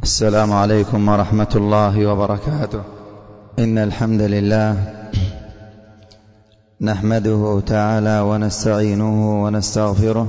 السلام عليكم ورحمة الله وبركاته. إن الحمد لله نحمده تعالى ونستعينه ونستغفره،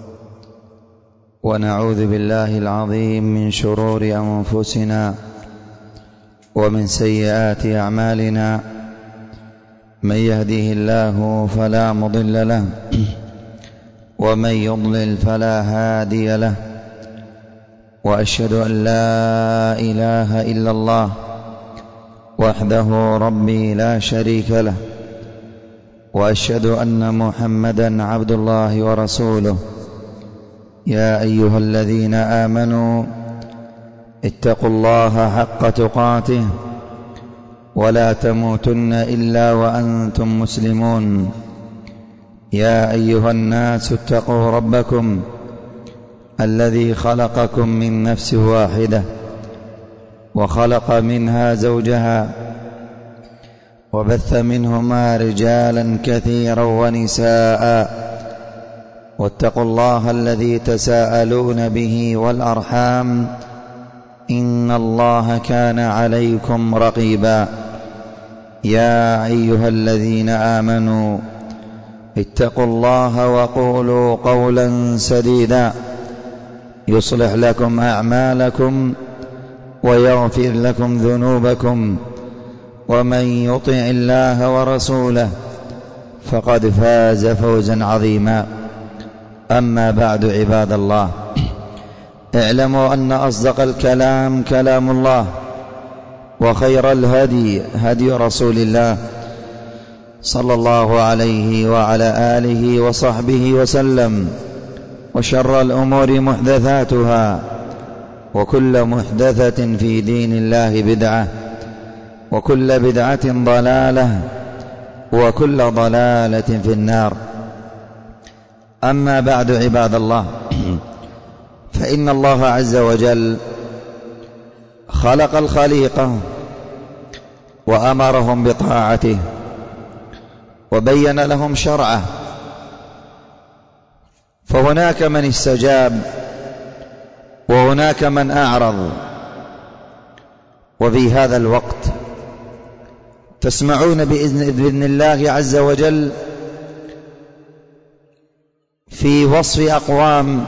ونعوذ بالله العظيم من شرور أنفسنا ومن سيئات أعمالنا. من يهده الله فلا مضل له، ومن يضلل فلا هادي له، وأشهد أن لا إله إلا الله وحده ربي لا شريك له، وأشهد أن محمدا عبد الله ورسوله. يا أيها الذين آمنوا اتقوا الله حق تقاته ولا تموتن إلا وأنتم مسلمون. يا أيها الناس اتقوا ربكم الذي خلقكم من نفس واحدة، وخلق منها زوجها، وبث منهما رجالا كثيرا ونساء. واتقوا الله الذي تساءلون به والأرحام، إن الله كان عليكم رقيبا. يا أيها الذين آمنوا اتقوا الله وقولوا قولا سديدا يصلح لكم أعمالكم ويغفر لكم ذنوبكم، ومن يطع الله ورسوله فقد فاز فوزا عظيما. أما بعد، عباد الله، اعلموا أن أصدق الكلام كلام الله، وخير الهدي هدي رسول الله صلى الله عليه وعلى آله وصحبه وسلم، وشر الأمور محدثاتها، وكل محدثة في دين الله بدعة، وكل بدعة ضلالة، وكل ضلالة في النار. أما بعد، عباد الله، فإن الله عز وجل خلق الخليقة وأمرهم بطاعته، وبين لهم شرعه، فهناك من استجاب وهناك من أعرض. وفي هذا الوقت تسمعون بإذن الله عز وجل في وصف أقوام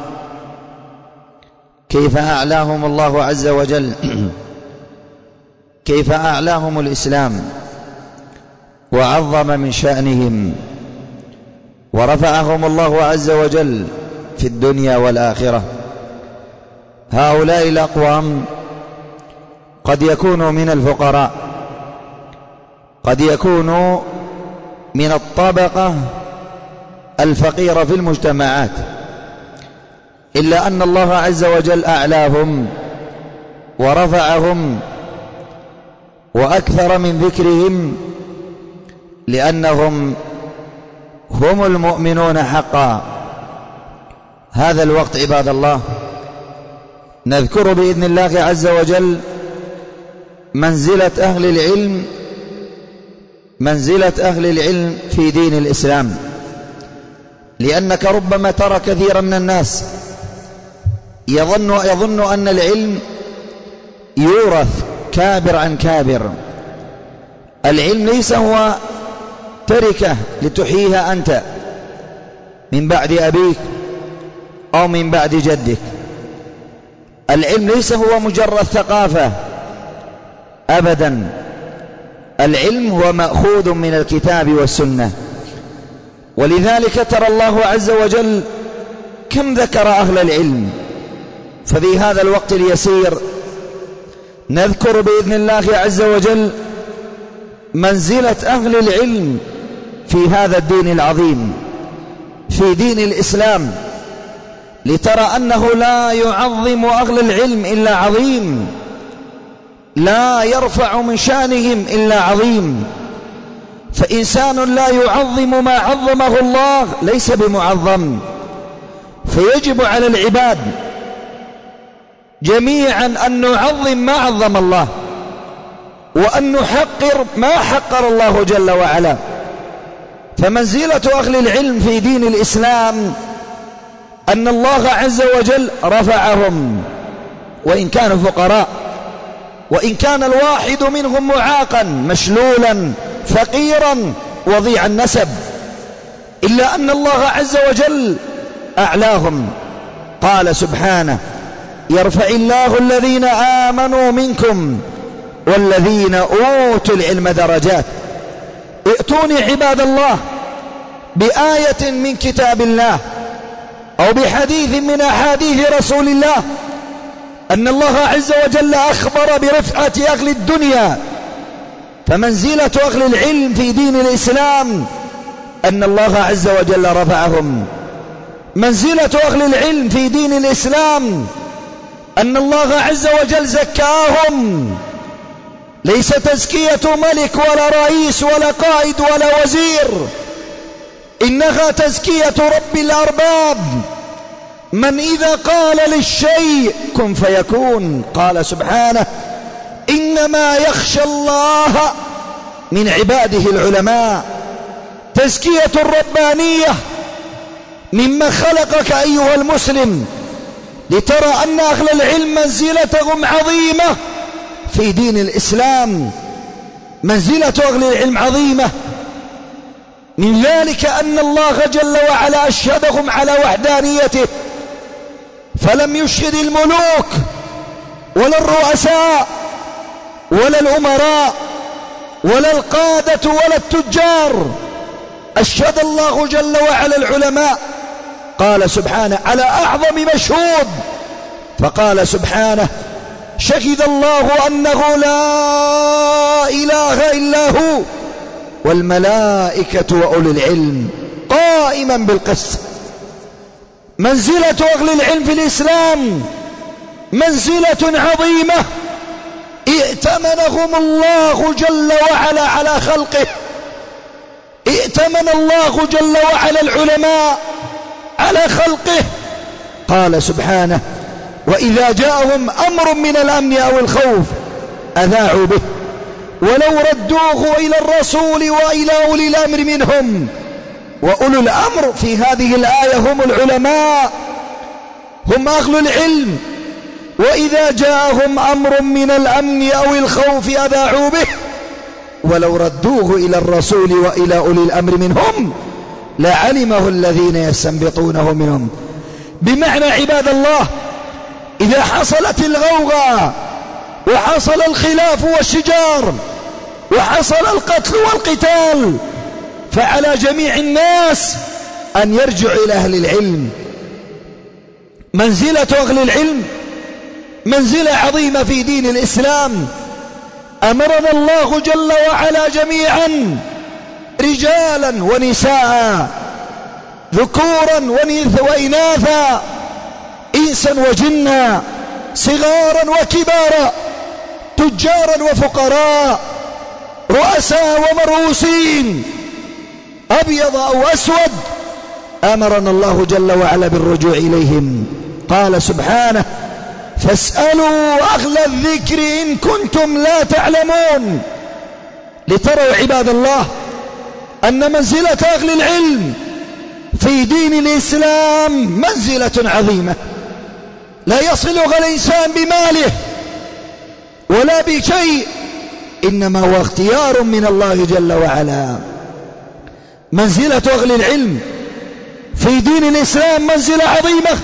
كيف أعلاهم الله عز وجل، كيف أعلاهم الإسلام وعظم من شأنهم، ورفعهم الله عز وجل في الدنيا والآخرة. هؤلاء الأقوام قد يكونوا من الفقراء، قد يكونوا من الطبقة الفقيرة في المجتمعات، إلا أن الله عز وجل أعلاهم ورفعهم وأكثر من ذكرهم، لأنهم هم المؤمنون حقا. هذا الوقت، عباد الله، نذكر بإذن الله عز وجل منزلة أهل العلم في دين الإسلام، لأنك ربما ترى كثيرا من الناس يظن أن العلم يورث كابر عن كابر. العلم ليس هو تركة لتحييها أنت من بعد أبيك أو من بعد جدك. العلم ليس هو مجرد ثقافة أبدا. العلم هو مأخوذ من الكتاب والسنة، ولذلك ترى الله عز وجل كم ذكر أهل العلم. ففي هذا الوقت اليسير نذكر بإذن الله عز وجل منزلة أهل العلم في هذا الدين العظيم، في دين الإسلام، لترى أنه لا يعظم أهل العلم إلا عظيم، لا يرفع من شأنهم إلا عظيم. فإنسان لا يعظم ما عظمه الله ليس بمعظم. فيجب على العباد جميعا أن نعظم ما عظم الله، وأن نحقر ما حقر الله جل وعلا. فمنزلة أهل العلم في دين الإسلام أن الله عز وجل رفعهم وإن كانوا فقراء، وإن كان الواحد منهم معاقا مشلولا فقيرا وضيع النسب، إلا أن الله عز وجل أعلاهم. قال سبحانه: يرفع الله الذين آمنوا منكم والذين أوتوا العلم درجات. ائتوني عباد الله بآية من كتاب الله أو بحديث من أحاديث رسول الله أن الله عز وجل أخبر برفعة أهل الدنيا، فمنزلة أهل العلم في دين الإسلام أن الله عز وجل رفعهم. منزلة أهل العلم في دين الإسلام أن الله عز وجل زكاهم، ليس تزكية ملك ولا رئيس ولا قائد ولا وزير، إنها تزكية رب الأرباب، من إذا قال للشيء كن فيكون. قال سبحانه: إنما يخشى الله من عباده العلماء. تزكية الربانية مما خلقك أيها المسلم لترى أن أهل العلم منزلتهم عظيمة في دين الإسلام. منزلة أهل العلم عظيمة، من ذلك أن الله جل وعلا أشهدهم على وحدانيته، فلم يشهد الملوك ولا الرؤساء ولا الأمراء ولا القادة ولا التجار، أشهد الله جل وعلا العلماء. قال سبحانه على أعظم مشهود، فقال سبحانه: شهد الله أنه لا إله إلا هو والملائكة وأولي العلم قائما بالقسط. منزلة أهل العلم في الإسلام منزلة عظيمة، ائتمنهم الله جل وعلا على خلقه، ائتمن الله جل وعلا العلماء على خلقه. قال سبحانه: وإذا جاءهم أمر من الأمن أو الخوف أذاعوا به ولو ردوه إلى الرسول وإلى أولي الأمر منهم. وأولو الأمر في هذه الآية هم العلماء، هم أهل العلم. وإذا جاءهم أمر من الأمن أو الخوف أذاعوا به ولو ردوه إلى الرسول وإلى أولي الأمر منهم لعلمه الذين يستنبطونه منهم. بمعنى عباد الله، إذا حصلت الغوغاء وحصل الخلاف والشجار وحصل القتل والقتال، فعلى جميع الناس أن يرجعوا إلى أهل العلم. منزلة أهل العلم منزلة عظيمة في دين الإسلام. أمرنا الله جل وعلا جميعا، رجالا ونساء، ذكورا وإناثا، إنسا وجنا، صغارا وكبارا، تجارا وفقراء، رؤساء ومرؤوسين، أبيض أو أسود، أمرنا الله جل وعلا بالرجوع إليهم. قال سبحانه: فاسألوا أهل الذكر إن كنتم لا تعلمون. لتروا عباد الله أن منزلة أهل العلم في دين الإسلام منزلة عظيمة، لا يصلها الإنسان بماله ولا بشيء، إنما هو اختيار من الله جل وعلا. منزلة أهل العلم في دين الإسلام منزلة عظيمة،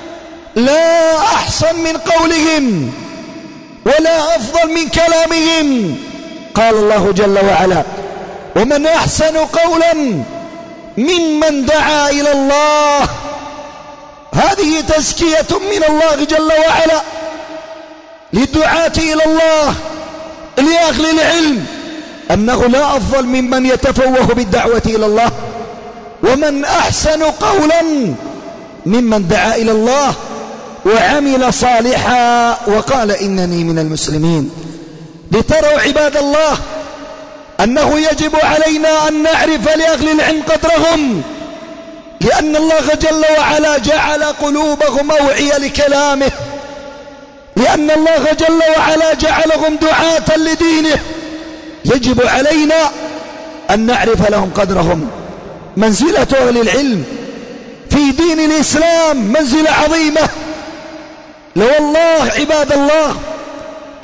لا أحسن من قولهم ولا أفضل من كلامهم. قال الله جل وعلا: ومن أحسن قولا ممن دعا إلى الله. هذه تزكية من الله جل وعلا للدعاة إلى الله، لأهل العلم، أنه لا أفضل ممن يتفوه بالدعوة إلى الله. ومن أحسن قولا ممن دعا إلى الله وعمل صالحا وقال إنني من المسلمين. لتروا عباد الله أنه يجب علينا أن نعرف لأهل العلم قدرهم، لأن الله جل وعلا جعل قلوبهم أوعية لكلامه، لأن الله جل وعلا جعلهم دعاة لدينه. يجب علينا أن نعرف لهم قدرهم. منزلة أهل العلم في دين الإسلام منزلة عظيمة. لو الله عباد الله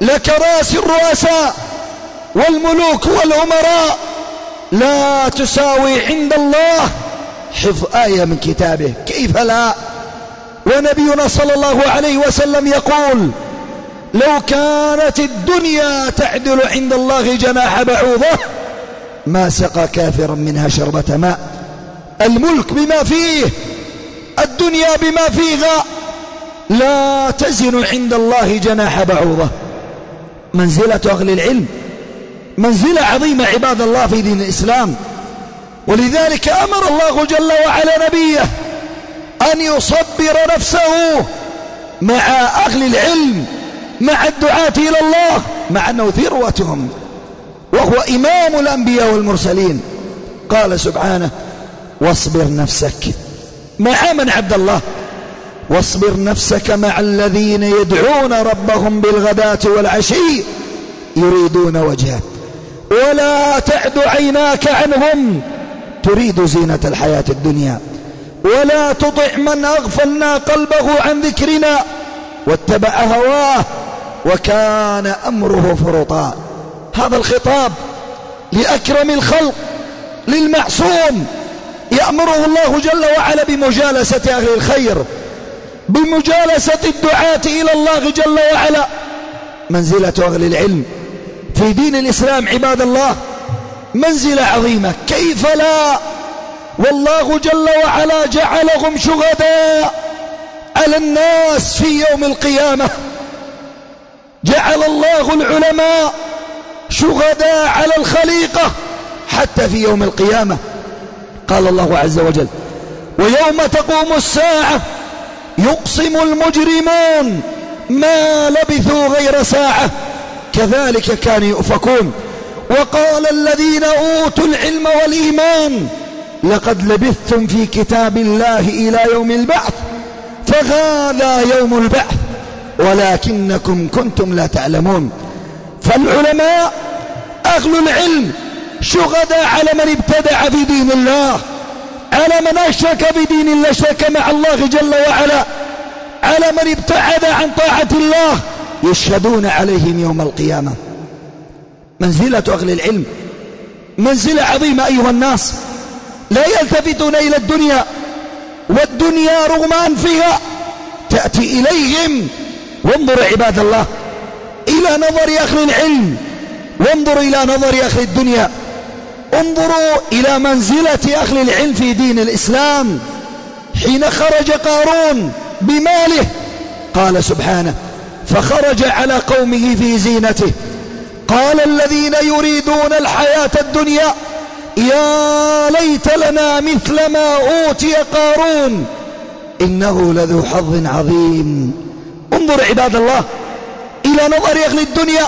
لكراسي الرؤساء والملوك والأمراء لا تساوي عند الله حفظ آية من كتابه، كيف لا؟ ونبينا صلى الله عليه وسلم يقول: لو كانت الدنيا تعدل عند الله جناح بعوضة ما سقى كافرا منها شربة ماء. الملك بما فيه، الدنيا بما فيها، لا تزن عند الله جناح بعوضة. منزلة أهل العلم منزلة عظيمة عباد الله في دين الإسلام، ولذلك أمر الله جل وعلا نبيه أن يصبر نفسه مع أهل العلم، مع الدعاة إلى الله، مع أنه ذروتهم وهو إمام الأنبياء والمرسلين. قال سبحانه: واصبر نفسك مع من عبد الله، واصبر نفسك مع الذين يدعون ربهم بالغداة والعشي يريدون وجهه ولا تعد عيناك عنهم تريد زينة الحياة الدنيا ولا تطع من أغفلنا قلبه عن ذكرنا واتبع هواه وكان أمره فرطا. هذا الخطاب لأكرم الخلق، للمعصوم، يأمره الله جل وعلا بمجالسة أهل الخير، بمجالسة الدعاة إلى الله جل وعلا. منزلة أهل العلم في دين الإسلام عباد الله منزلة عظيمة، كيف لا؟ والله جل وعلا جعلهم شهداء على الناس في يوم القيامة. جعل الله العلماء شهداء على الخليقة حتى في يوم القيامة. قال الله عز وجل: ويوم تقوم الساعة يقسم المجرمون ما لبثوا غير ساعة كذلك كانوا يؤفكون. وقال الذين أوتوا العلم والإيمان لقد لبثتم في كتاب الله إلى يوم البعث فهذا يوم البعث ولكنكم كنتم لا تعلمون. فالعلماء أهل العلم شهداء على من ابتدع في دين الله، على من أشرك بدين الله، شرك مع الله جل وعلا، على من ابتعد عن طاعة الله، يشهدون عليهم يوم القيامة. منزلة أهل العلم منزلة عظيمة أيها الناس، لا يلتفتون إلى الدنيا، والدنيا رغم أنفها تأتي إليهم. وانظر عباد الله إلى نظر أهل العلم، وانظروا إلى نظر أهل الدنيا، انظروا إلى منزلة أهل العلم في دين الإسلام. حين خرج قارون بماله قال سبحانه: فخرج على قومه في زينته قال الذين يريدون الحياة الدنيا يا ليت لنا مثل ما أوتي قارون إنه لذو حظ عظيم. انظر عباد الله إلى نظر أهل الدنيا: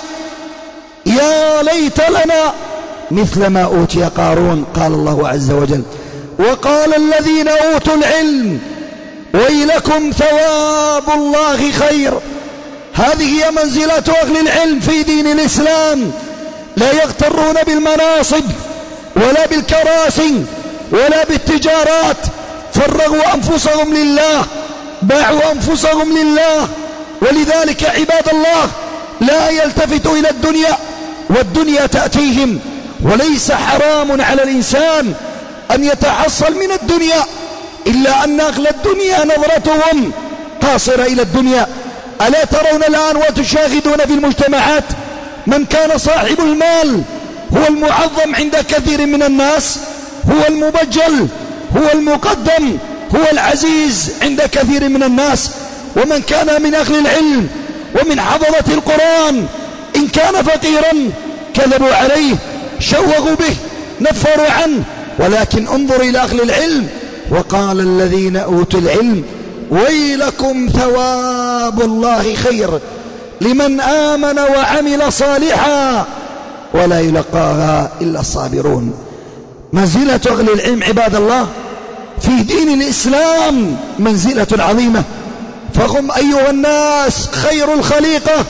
يا ليت لنا مثل ما أوتي قارون. قال الله عز وجل: وقال الذين أوتوا العلم ويلكم ثواب الله خير. هذه هي منزلة أهل العلم في دين الإسلام، لا يغترون بالمناصب ولا بالكراسي ولا بالتجارات، فرغوا أنفسهم لله، باعوا أنفسهم لله. ولذلك عباد الله لا يلتفتوا إلى الدنيا، والدنيا تأتيهم، وليس حرام على الإنسان أن يتحصل من الدنيا، إلا أن أهل الدنيا نظرتهم قاصرة إلى الدنيا. ألا ترون الآن وتشاهدون في المجتمعات من كان صاحب المال هو المعظم عند كثير من الناس، هو المبجل، هو المقدم، هو العزيز عند كثير من الناس. ومن كان من أهل العلم ومن حفظة القرآن إن كان فقيرا كذبوا عليه، شوغوا به، نفروا عنه. ولكن انظر إلى أهل العلم: وقال الذين أوتوا العلم ويلكم ثواب الله خير لمن آمن وعمل صالحا ولا يلقاها إلا الصابرون. منزلة أهل العلم عباد الله في دين الإسلام منزلة عظيمة، فهم أيها الناس خير الخليقة،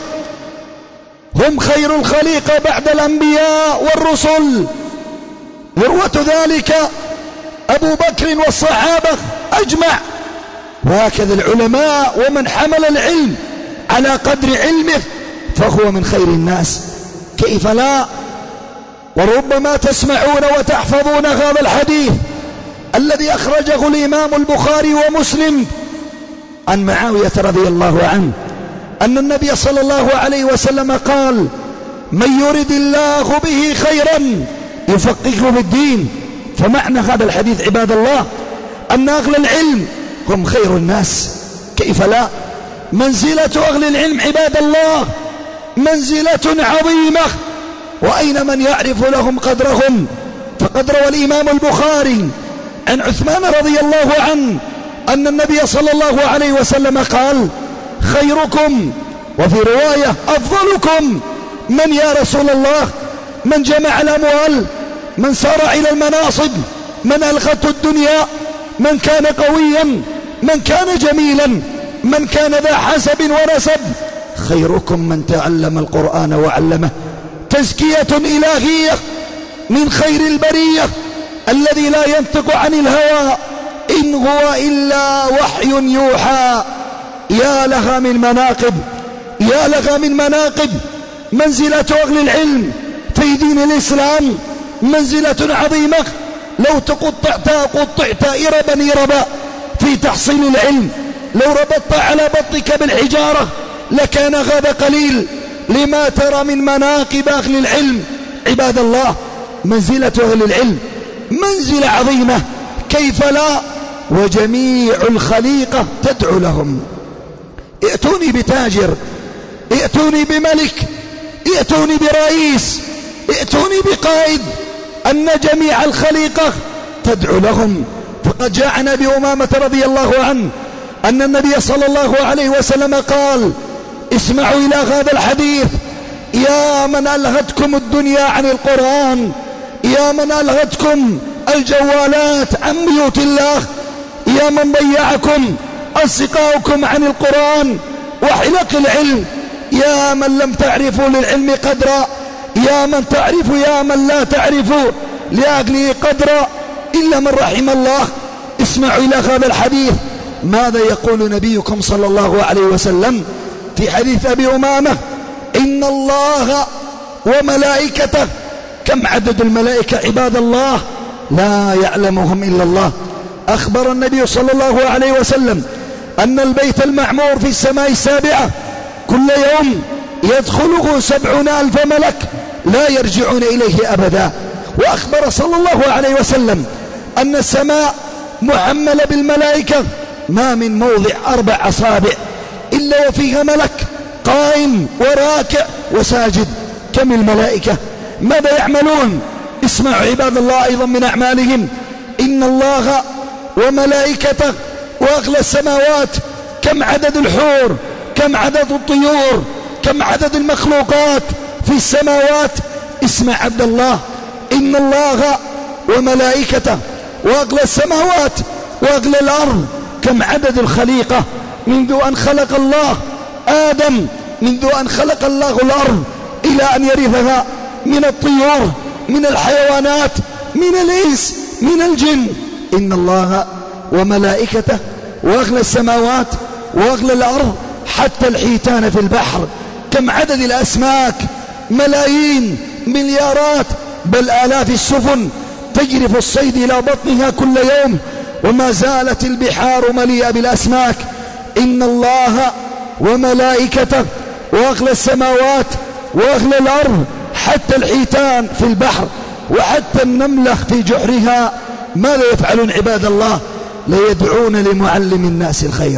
هم خير الخليقة بعد الأنبياء والرسل. ذروة ذلك أبو بكر والصحابة أجمع، وهكذا العلماء ومن حمل العلم على قدر علمه فهو من خير الناس. كيف لا؟ وربما تسمعون وتحفظون هذا الحديث الذي أخرجه الإمام البخاري ومسلم عن معاوية رضي الله عنه أن النبي صلى الله عليه وسلم قال: من يرد الله به خيرا يفقهه في الدين. فمعنى هذا الحديث عباد الله أن أهل العلم هم خير الناس. كيف لا؟ منزلة أهل العلم عباد الله منزلة عظيمة، وأين من يعرف لهم قدرهم؟ فقد روى الإمام البخاري عن عثمان رضي الله عنه أن النبي صلى الله عليه وسلم قال: خيركم، وفي رواية أفضلكم، من يا رسول الله؟ من جمع الأموال، من سار إلى المناصب، من ألغته الدنيا، من كان قويا، من كان جميلا، من كان ذا حسب ونسب. خيركم من تعلم القرآن وعلمه. تزكية إلهية من خير البرية الذي لا ينطق عن الهوى إن هو إلا وحي يوحى. يا لها من مناقب، يا لها من مناقب. منزلة أهل العلم في دين الإسلام منزلة عظيمة، لو قطعت إربا في تحصيل العلم، لو ربطت على بطنك بالحجارة لكان هذا قليل لما ترى من مناقب أهل العلم. عباد الله، منزلة أهل العلم منزلة عظيمة، كيف لا؟ وجميع الخليقة تدعو لهم. ائتوني بتاجر، ائتوني بملك، ائتوني برئيس، ائتوني بقائد، أن جميع الخليقة تدعو لهم. فقد جاء عن أبي أمامة رضي الله عنه أن النبي صلى الله عليه وسلم قال: اسمعوا إلى هذا الحديث: يا من ألهتكم الدنيا عن القرآن، يا من ألهتكم الجوالات عن بيوت الله، يا من ضيعكم أصدقاؤكم عن القرآن وحلق العلم، يا من لم تعرفوا للعلم قدرا، يا من تعرفوا، يا من لا تعرفوا لأجله قدرا إلا من رحم الله. اسمعوا إلى هذا الحديث. ماذا يقول نبيكم صلى الله عليه وسلم في حديث أبي أمامة؟ إن الله وملائكته. كم عدد الملائكة عباد الله؟ لا يعلمهم إلا الله. أخبر النبي صلى الله عليه وسلم أن البيت المعمور في السماء السابعة كل يوم يدخله 70,000 ملك لا يرجعون إليه أبدا. وأخبر صلى الله عليه وسلم أن السماء محملة بالملائكة، ما من موضع 4 أصابع إلا وفيها ملك قائم وراكع وساجد. كم الملائكة؟ ماذا يعملون؟ اسمعوا عباد الله أيضا من أعمالهم: إن الله وملائكته وأغلى السماوات. كم عدد الحور، كم عدد الطيور، كم عدد المخلوقات في السماوات. اسمع عبد الله: إن الله وملائكته وأغلى السماوات وأغلى الأرض. كم عدد الخليقة منذ أن خلق الله آدم، منذ أن خلق الله الأرض إلى أن يرثها، من الطيور، من الحيوانات، من الإنس، من الجن. إن الله وملائكته وأغلى السماوات وأغلى الأرض، حتى الحيتان في البحر. كم عدد الأسماك؟ ملايين، مليارات، بل آلاف السفن تجري في الصيد إلى بطنها كل يوم، وما زالت البحار مليئة بالأسماك. إن الله وملائكته وأغلى السماوات وأغلى الأرض، حتى الحيتان في البحر، وحتى النملة في جحرها. ماذا يفعلون عباد الله؟ ليدعون لمعلم الناس الخير.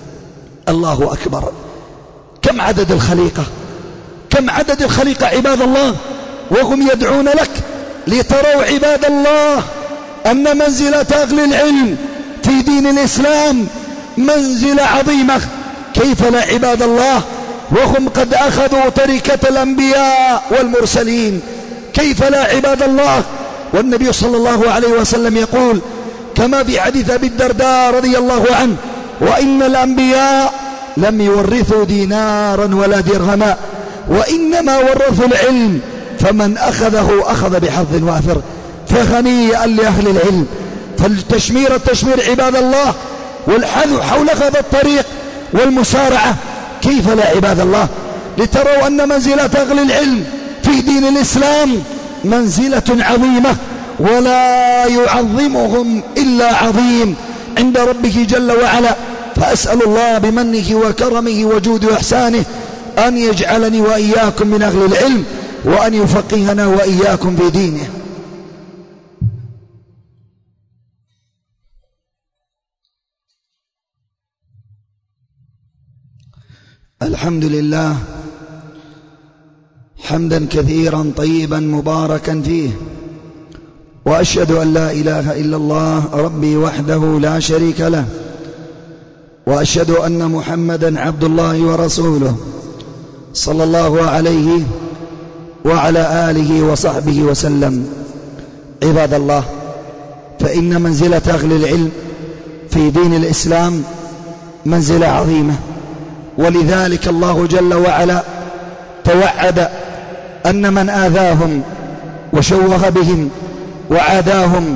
الله أكبر. كم عدد الخليقة، كم عدد الخليقة عباد الله، وهم يدعون لك. لتروا عباد الله أن منزلة أهل العلم في دين الإسلام منزلة عظيمة. كيف لا عباد الله، وهم قد أخذوا تركة الأنبياء والمرسلين. كيف لا عباد الله، والنبي صلى الله عليه وسلم يقول كما في حديث أبي الدرداء رضي الله عنه: وإن الأنبياء لم يورثوا دينارا ولا درهما، وإنما ورثوا العلم، فمن أخذه أخذ بحظ وافر. فهنيئا لأهل العلم. فالتشمير عباد الله، والحث حول هذا الطريق والمسارعة. كيف لا عباد الله، لتروا أن منزلة أهل العلم في دين الإسلام منزلة عظيمة، ولا يعظمهم إلا عظيم عند ربه جل وعلا. فأسأل الله بمنه وكرمه وجود وإحسانه أن يجعلني وإياكم من أهل العلم، وأن يفقهنا وإياكم في دينه. الحمد لله حمدا كثيرا طيبا مباركا فيه، وأشهد أن لا إله إلا الله ربي وحده لا شريك له، وأشهد أن محمدا عبد الله ورسوله صلى الله عليه وعلى آله وصحبه وسلم. عباد الله، فإن منزلة أهل العلم في دين الإسلام منزلة عظيمة، ولذلك الله جل وعلا توعد أن من آذاهم وشوه بهم وعاداهم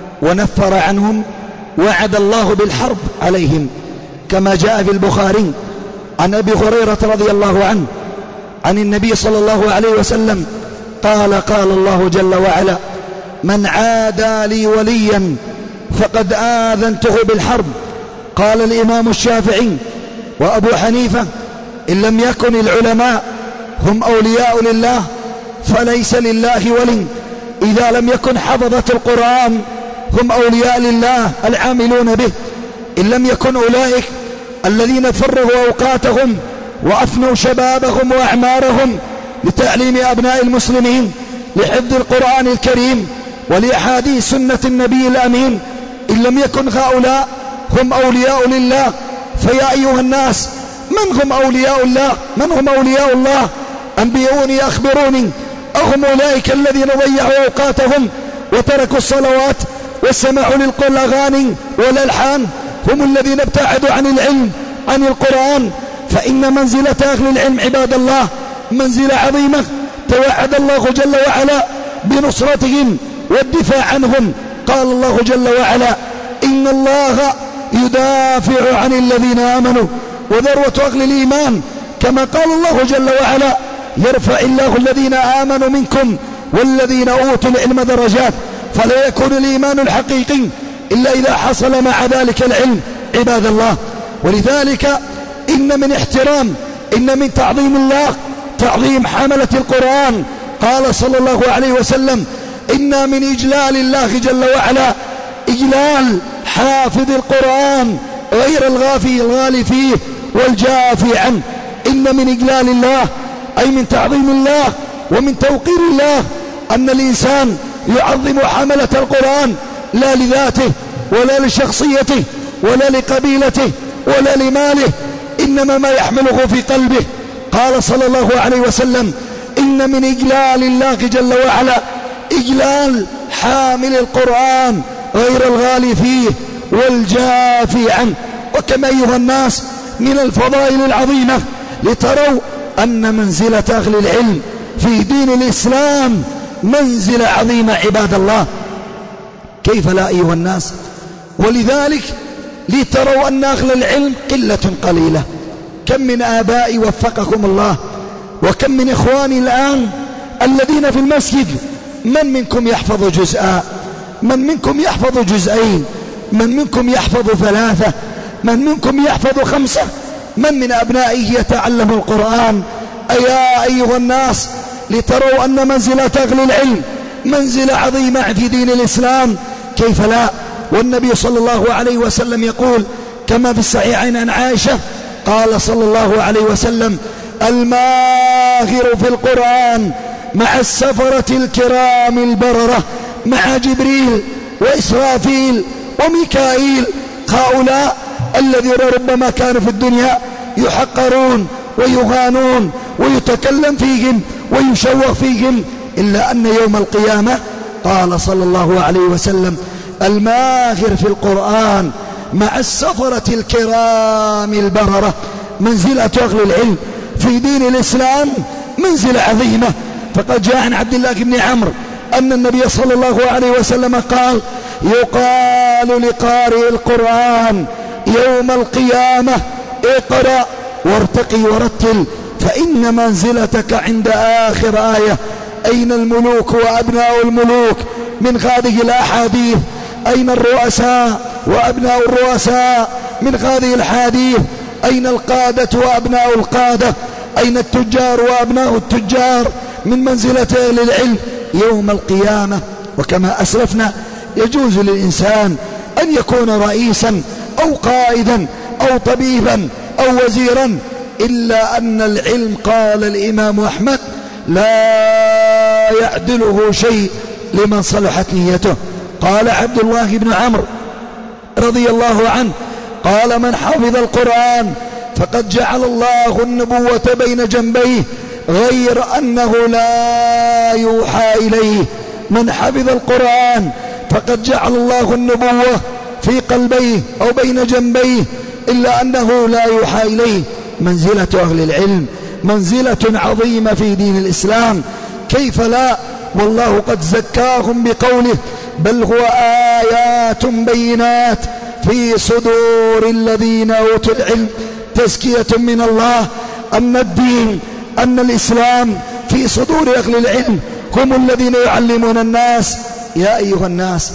ونفر عنهم وعد الله بالحرب عليهم، كما جاء في البخاري عن أبي هريرة رضي الله عنه عن النبي صلى الله عليه وسلم قال: قال الله جل وعلا: من عادى لي وليا فقد آذنته بالحرب. قال الإمام الشافعي وأبو حنيفة: إن لم يكن العلماء هم أولياء لله فليس لله ولي. إذا لم يكن حفظة القرآن هم أولياء لله العاملون به، إن لم يكن أولئك الذين فرغوا أوقاتهم وأفنوا شبابهم وأعمارهم لتعليم أبناء المسلمين لحفظ القرآن الكريم ولأحاديث سنة النبي الأمين، إن لم يكن هؤلاء هم أولياء لله، فيا أيها الناس، من هم أولياء الله؟ من هم أولياء الله؟ أنبئوني أخبروني. أهم أولئك الذين ضيعوا أوقاتهم وتركوا الصلوات واستمعوا للأغاني والألحان؟ هم الذين ابتعدوا عن العلم عن القرآن. فإن منزلة أهل العلم عباد الله منزلة عظيمة، توعد الله جل وعلا بنصرتهم والدفاع عنهم. قال الله جل وعلا: إن الله يدافع عن الذين آمنوا. وذروة أهل الإيمان كما قال الله جل وعلا: يرفع الله الذين آمنوا منكم والذين أوتوا العلم درجات. فلا يكون الإيمان الحقيقي إلا إذا حصل مع ذلك العلم عباد الله. ولذلك إن من احترام، إن من تعظيم الله تعظيم حملة القرآن. قال صلى الله عليه وسلم: إن من إجلال الله جل وعلا إجلال حافظ القرآن غير الغالي فيه والجافي عنه. إن من إجلال الله أي من تعظيم الله ومن توقير الله أن الإنسان يعظم حملة القرآن، لا لذاته ولا لشخصيته ولا لقبيلته ولا لماله، إنما ما يحمله في قلبه. قال صلى الله عليه وسلم: إن من إجلال الله جل وعلا إجلال حامل القرآن غير الغالي فيه والجافي عنه. وكما أيها الناس من الفضائل العظيمة لتروا أن منزلة أهل العلم في دين الإسلام منزلة عظيمة عباد الله، كيف لا أيها الناس؟ ولذلك لتروا أن أهل العلم قلة قليلة. كم من آباء وفقكم الله، وكم من إخواني الآن الذين في المسجد من منكم يحفظ جزءا، من منكم يحفظ جزئين، من منكم يحفظ ثلاثة، من منكم يحفظ خمسة، من أبنائه يتعلم القرآن. أيا أيها الناس، لتروا أن منزلة أهل العلم منزلة عظيمة في دين الإسلام، كيف لا؟ والنبي صلى الله عليه وسلم يقول كما في الصحيحين عن عائشة قال صلى الله عليه وسلم: الماهر في القرآن مع السفرة الكرام البررة، مع جبريل وإسرافيل وميكائيل. هؤلاء الذين ربما كانوا في الدنيا يحقرون ويهانون ويتكلم فيهم ويشوه فيهم، إلا أن يوم القيامة قال صلى الله عليه وسلم: الماهر في القرآن مع السفرة الكرام البررة. منزلة أهل العلم في دين الإسلام منزلة عظيمة. فقد جاء عن عبد الله بن عمرو أن النبي صلى الله عليه وسلم قال: يقال لقارئ القرآن يوم القيامة: اقرأ وارتقي ورتل فإن منزلتك عند آخر آية. أين الملوك وأبناء الملوك من هذه الأحاديث؟ أين الرؤساء وأبناء الرؤساء من هذه الحديث؟ أين القادة وأبناء القادة؟ أين التجار وأبناء التجار من منزلة أهل العلم يوم القيامة؟ وكما أسلفنا يجوز للإنسان أن يكون رئيسا أو قائدا أو طبيبا أو وزيرا، إلا أن العلم قال الإمام أحمد لا يعدله شيء لمن صلحت نيته. قال عبد الله بن عمرو رضي الله عنه قال من حفظ القرآن فقد جعل الله النبوة بين جنبيه غير أنه لا يوحى إليه. من حفظ القرآن فقد جعل الله النبوة في قلبيه أو بين جنبيه إلا أنه لا يوحى إليه. منزلة أهل العلم منزلة عظيمة في دين الإسلام، كيف لا؟ والله قد زكاهم بقوله بل هو آيات بينات في صدور الذين أوتوا العلم. تزكية من الله أن الدين أن الإسلام في صدور أهل العلم، هم الذين يعلمون الناس. يا أيها الناس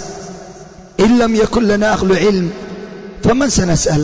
إن لم يكن لنا أهل علم فمن سنسأل؟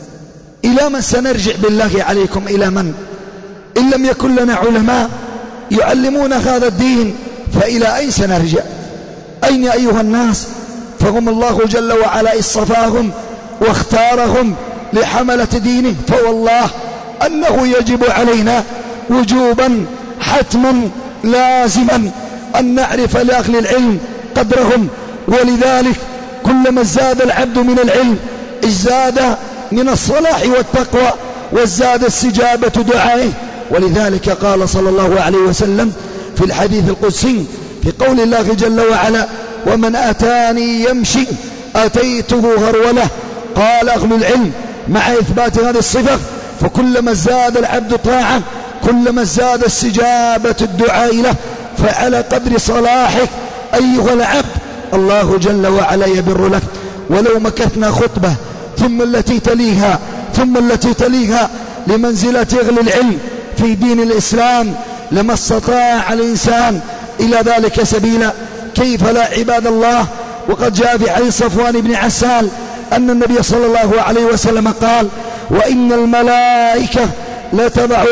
إلى من سنرجع بالله عليكم؟ إلى من؟ إن لم يكن لنا علماء يعلمون هذا الدين فإلى أين سنرجع؟ أين يا أيها الناس؟ فهم الله جل وعلا اصطفاهم واختارهم لحملة دينه، فوالله أنه يجب علينا وجوبا حتما لازما أن نعرف لأهل العلم قدرهم. ولذلك كلما ازداد العبد من العلم ازداد من الصلاح والتقوى وازداد استجابة دعائه. ولذلك قال صلى الله عليه وسلم في الحديث القدسي في قول الله جل وعلا ومن أتاني يمشي أتيته هرولة. قال أهل العلم مع إثبات هذه الصفة فكلما ازداد العبد طاعة كلما ازداد استجابة الدعاء له. فعلى قدر صلاحك أيها العبد الله جل وعلا يبر لك. ولو مكثنا خطبة ثم التي تليها ثم التي تليها لمنزلة أهل العلم في دين الإسلام لما استطاع الإنسان إلى ذلك سبيلا. كيف لا عباد الله؟ وقد جاء في حديث صفوان بن عسال أن النبي صلى الله عليه وسلم قال وإن الملائكة لتضع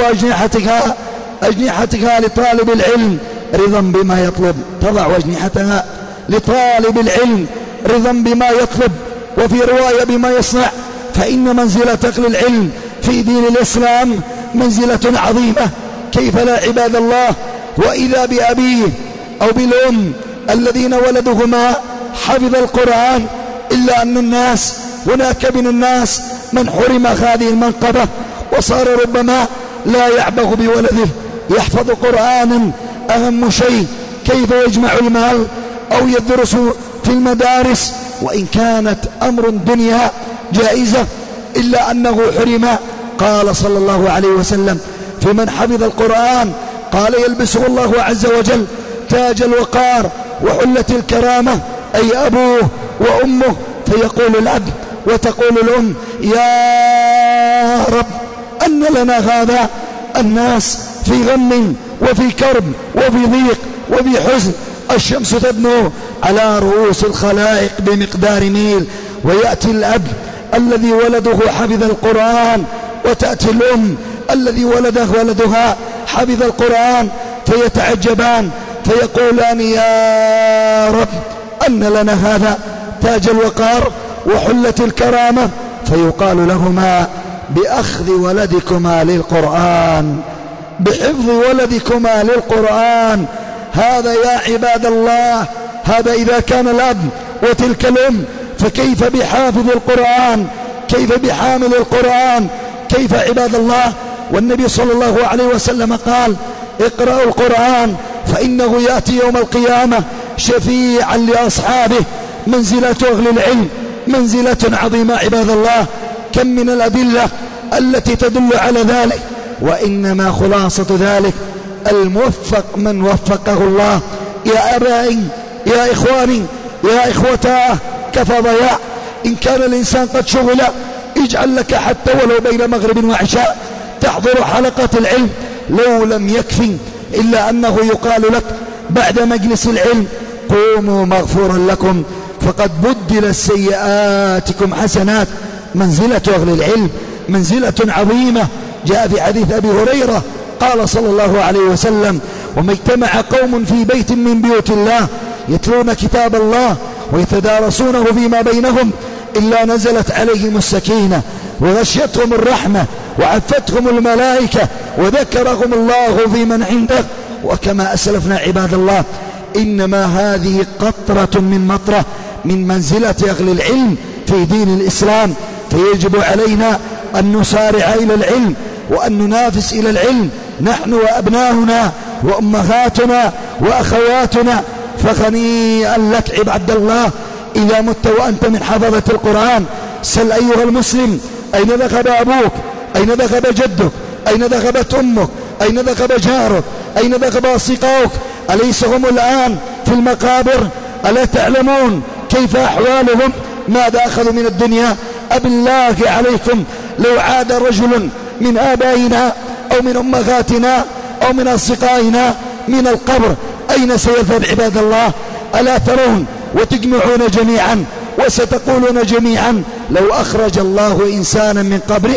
أجنحتها لطالب العلم رضا بما يطلب. تضع أجنحتها لطالب العلم رضا بما يطلب، وفي رواية بما يصنع. فإن منزلة أهل العلم في دين الإسلام منزلة عظيمة. كيف لا عباد الله؟ وإذا بأبيه أو بالأم الذين ولدهما حفظ القرآن، إلا أن الناس هناك من الناس من حرم هذه المنقبة وصار ربما لا يعبه بولده يحفظ قرآنا أهم شيء كيف يجمع المال أو يدرس في المدارس، وإن كانت أمر الدنيا جائزة إلا أنه حرم. قال صلى الله عليه وسلم في من حفظ القرآن قال يلبسه الله عز وجل تاج الوقار وحلة الكرامة، أي أبوه وأمه. فيقول الأب وتقول الأم يا رب أن لنا هذا. الناس في غم وفي كرب وفي ضيق وفي حزن، الشمس تدنو على رؤوس الخلائق بمقدار ميل، ويأتي الأب الذي ولده حفظ القرآن، وتأتي الأم الذي ولدها حفظ القرآن، فيتعجبان فيقولان يا رب أن لنا هذا تاج الوقار وحلة الكرامة. فيقال لهما بأخذ ولدكما للقرآن، بحفظ ولدكما للقرآن. هذا يا عباد الله، هذا إذا كان الأب وتلك الأم، فكيف بحافظ القرآن؟ كيف بحامل القرآن؟ كيف عباد الله؟ والنبي صلى الله عليه وسلم قال اقرأوا القرآن فإنه يأتي يوم القيامة شفيعا لأصحابه. منزلة أهل العلم منزلة عظيمة عباد الله. كم من الأدلة التي تدل على ذلك، وإنما خلاصة ذلك الموفق من وفقه الله. يا أبائي يا إخواني يا إخوتاه، كفى ضياع. إن كان الإنسان قد شغل اجعل لك حتى ولو بين مغرب وعشاء تحضر حلقة العلم لو لم يكفي إلا أنه يقال لك بعد مجلس العلم قوموا مغفورا لكم فقد بدلت سيئاتكم حسنات. منزلة أهل العلم منزلة عظيمة. جاء في حديث أبي هريرة قال صلى الله عليه وسلم: وما اجتمع قوم في بيت من بيوت الله يتلون كتاب الله ويتدارسونه فيما بينهم إلا نزلت عليهم السكينة وغشيتهم الرحمة وعفتهم الملائكة وذكرهم الله في من عنده. وكما أسلفنا عباد الله إنما هذه قطرة من مطرة من منزلة أهل العلم في دين الإسلام. فيجب علينا أن نسارع إلى العلم وأن ننافس إلى العلم نحن وأبناؤنا وأمهاتنا وأخواتنا. فغنيئا لك عبد الله إذا مت وأنت من حفظة القرآن. سل أيها المسلم: أين ذهب أبوك؟ أين ذهب جدك؟ أين ذهبت أمك؟ أين ذهب جارك؟ أين ذهب أصدقائك؟ أليس هم الآن في المقابر؟ ألا تعلمون كيف أحوالهم؟ ماذا أخذوا من الدنيا؟ أبالله عليكم لو عاد رجل من آبائنا أو من أمهاتنا أو من أصدقائنا من القبر أين سيذهب عباد الله؟ ألا ترون وتجمعون جميعا وستقولون جميعا: لو أخرج الله إنسانا من قبره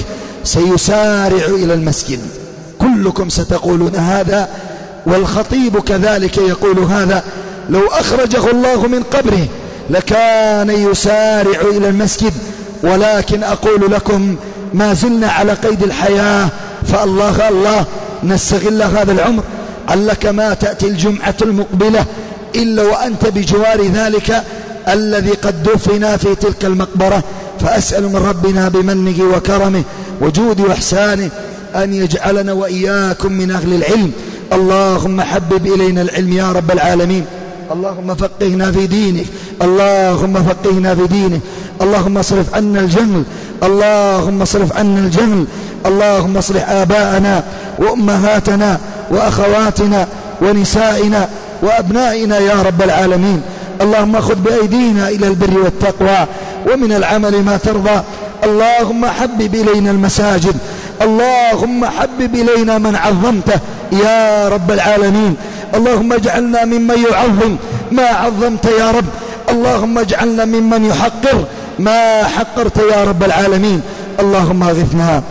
سيسارع إلى المسجد. كلكم ستقولون هذا، والخطيب كذلك يقول هذا: لو أخرجه الله من قبره لكان يسارع إلى المسجد. ولكن أقول لكم ما زلنا على قيد الحياة، فالله الله نستغل هذا العمر. علك ما تأتي الجمعة المقبلة إلا وأنت بجوار ذلك الذي قد دفن في تلك المقبرة. فأسأل من ربنا بمنه وكرمه وجوده وإحسانه أن يجعلنا وإياكم من أهل العلم. اللهم حبب إلينا العلم يا رب العالمين. اللهم فقهنا في دينك، اللهم فقهنا في دينك. اللهم اصرف عنا الجهل، اللهم اصرف عنا الجهل. اللهم اصلح آباءنا وأمهاتنا وأخواتنا ونسائنا وأبنائنا يا رب العالمين. اللهم خذ بأيدينا إلى البر والتقوى ومن العمل ما ترضى. اللهم حبب إلينا المساجد، اللهم حبب إلينا من عظمته يا رب العالمين. اللهم اجعلنا ممن يعظم ما عظمت يا رب، اللهم اجعلنا ممن يحقر ما حقرت يا رب العالمين. اللهم اغثنا،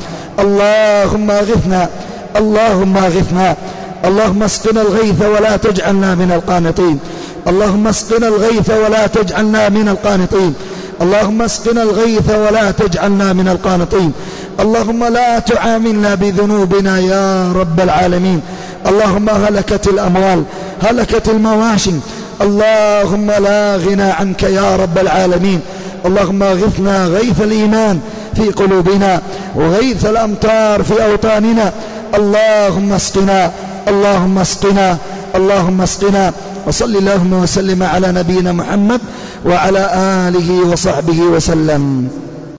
اللهم اغثنا، اللهم اغثنا. اللهم اسقنا الغيث ولا تجعلنا من القانطين، اللهم اسقنا الغيث ولا تجعلنا من القانطين، اللهم اسقنا الغيث ولا تجعلنا من القانطين. اللهم لا تعاملنا بذنوبنا يا رب العالمين. اللهم هلكت الأموال، هلكت المواشي، اللهم لا غنى عنك يا رب العالمين. اللهم اغثنا غيث الإيمان في قلوبنا وغيث الأمطار في أوطاننا. اللهم اسقنا، اللهم اسقنا، اللهم اسقنا. وصل اللهم وسلم على نبينا محمد وعلى آله وصحبه وسلم.